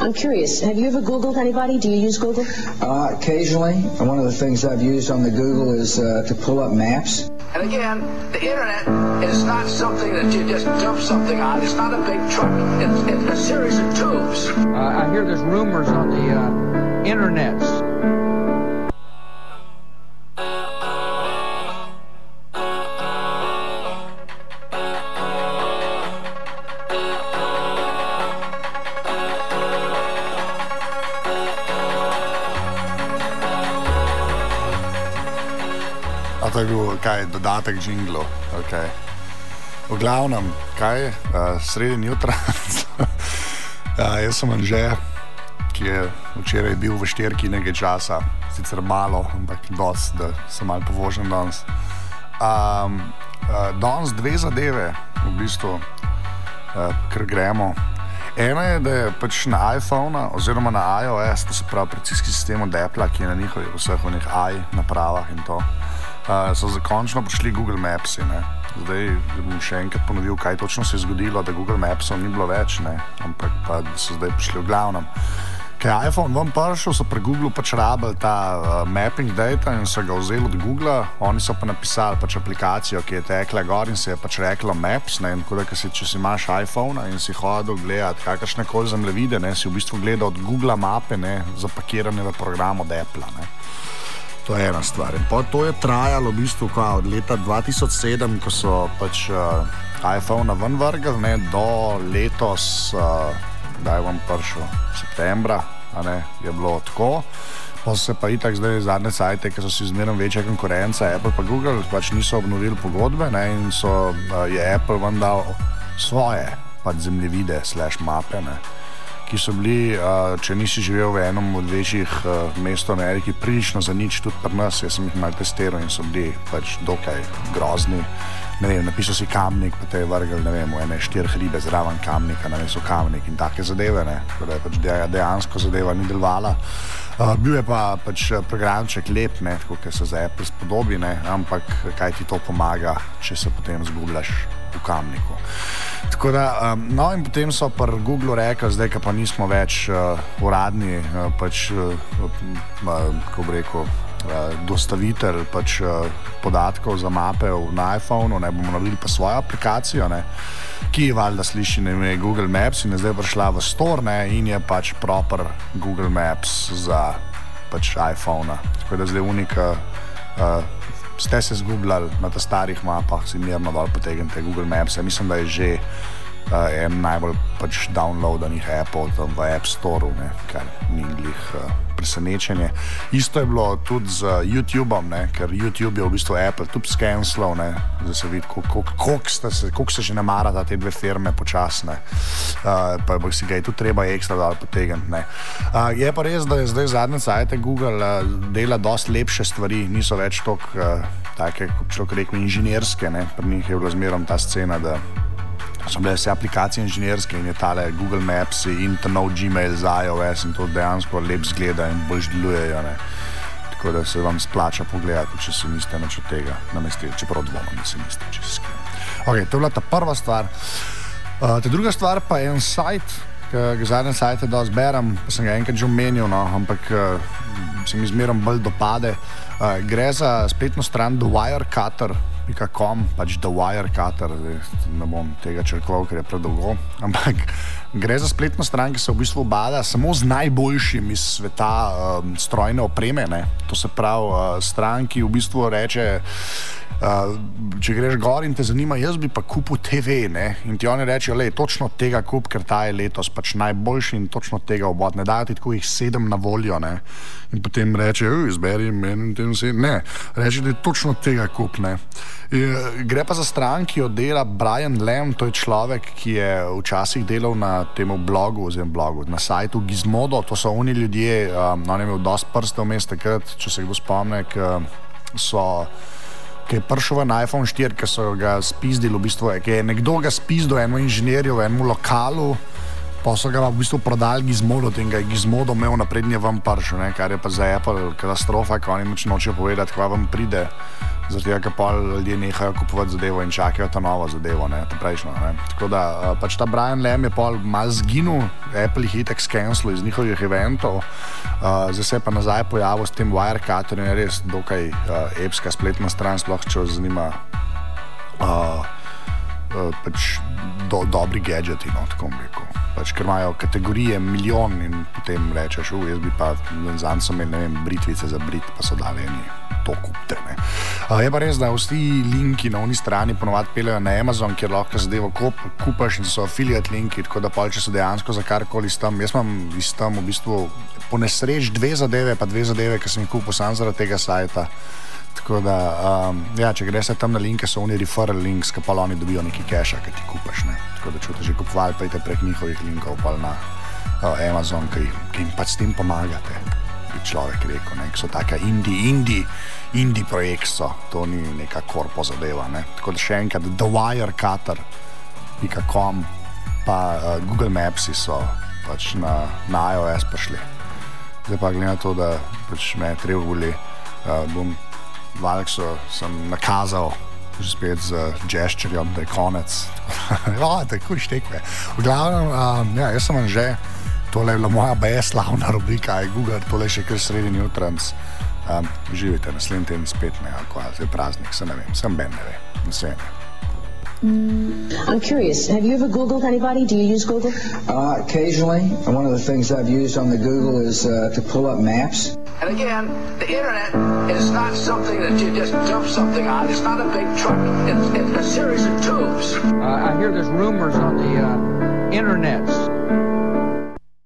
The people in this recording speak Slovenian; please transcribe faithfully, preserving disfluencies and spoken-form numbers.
I'm curious, have you ever Googled anybody? Do you use Google? Uh, occasionally. One of the things I've used on the Google is uh, to pull up maps. And again, the internet is not something that you just dump something on. It's not a big truck. It's, it's a series of tubes. Uh, I hear there's rumors on the uh, internets. To je bil, kaj, dodatek džinglu, okay. V glavnem, kaj, uh, sredin jutra, uh, jaz sem Anže, ki je včeraj bil v štirki nekaj časa, sicer malo, ampak dost, da sem malo povožen danes. Um, uh, danes dve zadeve, v bistvu, uh, ker gremo. Ena je, da je pač na iPhone oziroma na iOS, to se pravi operacijski sistem od Apple, ki je na njihovih vseh onih i napravah in to, Uh, so zakončno prišli Google Mapsi, ne. Zdaj bom še enkrat ponovil, kaj točno se je zgodilo, da Google Mapsov ni bilo več, ne, ampak pa so zdaj prišli v glavnem. Kaj je iPhone ven prišel, so pri Google pač rabili ta uh, mapping data in so ga vzeli od Google, oni so pa napisali pač aplikacijo, ki je tekla gor in se je pač rekla Maps, ne, in tako da, si, če si imaš iPhone in si hodil gledati kakršne koli zemljevide, ne, si v bistvu gledal od Google mape, ne, zapakirane v program od Apple, ne. To je ena stvar. In pa to je trajalo v bistvu kva, od leta dva tisoč sedem, ko so pač uh, iPhone ven vrgli, ne, do letos, uh, da je vam prišel septembra, a ne, je bilo tako. Pa se pa itak zdaj zadnje cajte, ker so si zmerno večja konkurenca, Apple pa Google, pač niso obnovili pogodbe, ne, in so, uh, je Apple ven dal svoje pač zemljevide slash mape, ne, ki so bili, uh, če nisi živel v enem od večjih uh, mest v Ameriki, prilično za nič, tudi pri nas, jaz sem jih malo testiral in so bili pač dokaj grozni. Ne vem, napisal si Kamnik, pa te je vrgel, ne vem, v ene štiri hribe zraven Kamnika, ne vem, so Kamnik in take zadeve, ne, tako da je pač dejansko zadeva ni delovala. Uh, bil je pa pač programček lep, ne, tako, ker se za Apple spodobi, ne, ampak kaj ti to pomaga, če se potem zgubljaš v Kamniku. Tako da, um, no in potem so pri Google rekli, zdaj, ka pa nismo več uh, uradni, uh, pač, uh, uh, kako bi rekel, uh, dostavitelj pač uh, podatkov za mape na iPhonu, ne, bomo naredili pa svojo aplikacijo, ne, ki valjda sliši na ime Google Maps in je zdaj prišla v store, ne, in je pač proper Google Maps za pač iPhona. Tako da zdaj unika uh, ste se zgubljali na ta starih mapah, si mirno dol potegnite Google Maps. Ja, mislim, da je že uh, en najbolj pač downloadanih Apple tam v App Store, ne, kar ni glih uh, presenečenje. Isto je bilo tudi z YouTubeom, ne, ker YouTube je v bistvu Apple tudi scanslal, ne, zdaj se vidi, koliko se že ne marata te dve firme počasne, uh, pa bo si ga je tudi treba ekstra dal potegniti, ne. Uh, je pa res, da je zdaj zadnje cajte Google uh, dela dosti lepše stvari, niso več toliko uh, take, kot človek rekel, inženirske, ne, pri njih je bilo zmerom ta scena, da so bile vse aplikacije inženirske in je tale Google Maps in ta nov Gmail za iOS in to dejansko lep zgleda in bolj delujejo, ne. Tako da se vam splača pogledati, če se niste nič od tega namestili, čeprav dvomim, da se niste, če se skrijem. Ok, to je bila ta prva stvar. Uh, ta druga stvar pa je en sajt, ki ga zadnje sajte dosti berem, pa sem ga enkrat že omenil, no, ampak uh, se mi zmerom bolj dopade. Uh, gre za spletno stran the wirecutter pika com, pač The Wirecutter, ne bom tega črkoval, ker je predolgo, ampak gre za spletno stran, ki se v bistvu obada samo z najboljšim iz sveta um, strojne opreme, ne. To se pravi, uh, stran, ki v bistvu reče, uh, če greš gor in te zanima, jaz bi pa kupil te ve, ne, in ti oni rečejo, lej, točno tega kup, ker ta je letos pač najboljši in točno tega obod, ne dajo ti tako jih sedem na voljo, ne, in potem reče, izberi meni in tem sedem, ne, reče, da je točno tega kup, ne. Gre pa za stran, ki jo dela Brian Lamb, to je človek, ki je včasih delal na temu blogu, oziroma blogu, na sajtu Gizmodo, to so oni ljudje, um, on je imel dosti prstev vmes takrat, če se kdo spomne, ki so, ki je prišel v iPhone štiri, ki so ga spizdili v bistvu, ki je nekdo ga spizdil eno inženirju v enem lokalu, Pa so ga v bistvu prodali Gizmodo in ga je Gizmodo imel naprednje vam pršel, kar je pa za Apple katastrofa, ko oni nič nočejo povedati, kva vam pride, zaradi tega, ker pa ljudje nehajo kupovati zadevo in čakajo ta novo zadevo, ne, ta prejšnjo. Ne. Tako da pač ta Brian Lamb je pol mal zginil, Apple jih itak skenslil iz njihovih eventov, uh, zdaj se je pa nazaj pojavil s tem Wirecutter in je res dokaj uh, epska spletna stran, sploh če vas zanima uh, uh, pač do, dobri gadgeti, no, tako bom rekel. Pač, ker imajo kategorije milijon in potem rečeš, uh, jaz bi pa zanj so imeli, ne vem, britvice za brit, pa so dali eni to kupte, ne. Uh, je pa res, da vsi linki na oni strani ponovadi peljajo na Amazon, kjer lahko zadevo kup, kupaš in so affiliate linki, tako da pol, če se dejansko za karkoli s tam, jaz imam iz tam v bistvu po nesreč dve zadeve, pa dve zadeve, ki sem jih kupil sam zaradi tega sajta. Tako da, um, ja, če greš tam na linke, so oni referral links, ki pa oni dobijo neki keša, ki ti kupaš, ne. Tako da, če boste že kupovali, pa idete prek njihovih linkov pa na uh, Amazon, ki, ki jim pač s tem pomagate, bi človek rekel, ne, ki so taka indie, indie, indie projekt so, to ni neka korpo zadeva, ne. Tako da še enkrat, the wirecutter pika com pa uh, Google Mapsi so pač na, na iOS prišli. Zdaj pa glede na to, da pač me treba voli, uh, bom Valkso sem nakazal že spet z gesturjem, da je konec. O, tako štekve. V glavnem, um, ja, jaz sem že, tole je bila moja baje slavna rubrika, je Google, tole je še kar sredin jutranc. Um, živite, naslednji teden spet ne, ako je praznik, se ne vem, sem ben ne ve, naslednji. I'm curious, have you ever Googled anybody? Do you use Google? Uh, occasionally. One of the things I've used on the Google is uh, to pull up maps. And again, the internet is not something that you just dump something on. It's not a big truck. It's, it's a series of tubes. Uh, I hear there's rumors on the uh, internet